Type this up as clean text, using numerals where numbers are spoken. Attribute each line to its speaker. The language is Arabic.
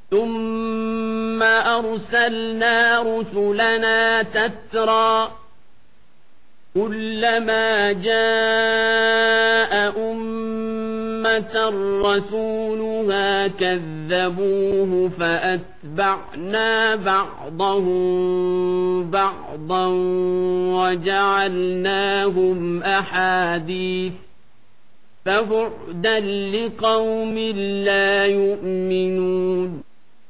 Speaker 1: ثم أرسلنا رسلنا تترى كلما جاء أمة رسولها كذبوه فأتبعنا بعضهم بعضا وجعلناهم أحاديث فبعدا لقوم لا يؤمنون